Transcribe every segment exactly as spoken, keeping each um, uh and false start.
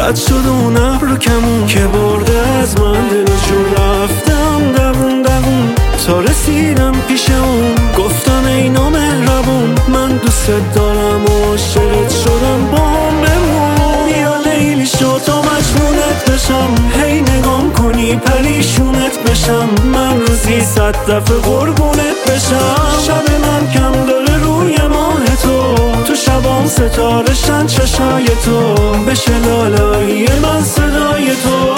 رد شد اون ابر کمون که برده از من دل جون. رفتم دوون دوون تا رسیدم پیش اون، گفتم ای نامهربون من دوست دارم و عاشقت شدم، با هم بمون. بیا لیلی شو تا مجنونت بشم، هی نگام کنی پریشونت بشم، من روزی صد دفعه قربونت بشم. شب من کم داره روی ماه تو، تو شبام ستارشن چشای تو، بشه لالایی من صدای تو.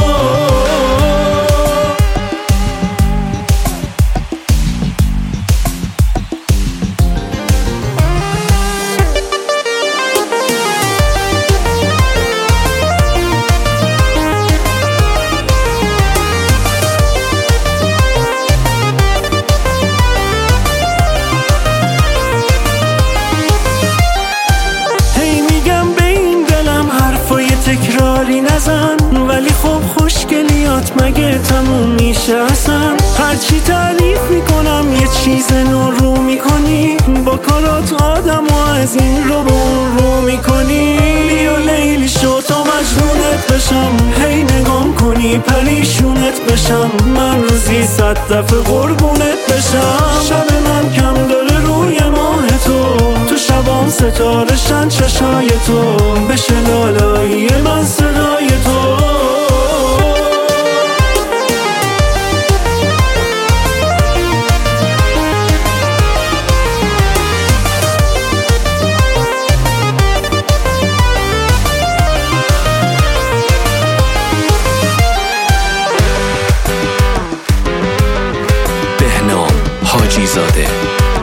تکراری نزن ولی خب خوشگلیات مگه تموم میشه اصلا؟ هرچی تعریف میکنم یه چیز نو رو میکنی، با کارات آدم و از این رو به اون رو میکنی. بیا لیلی شو تا مجنونت بشم، هی نگام کنی پریشونت بشم، من روزی صد دفعه قربونت بشم. شب من کم داره روی ماه تو، تو شبام ستارشن چشای تو، بشه لالایی من صدای تو. بهنام حاجی زاده.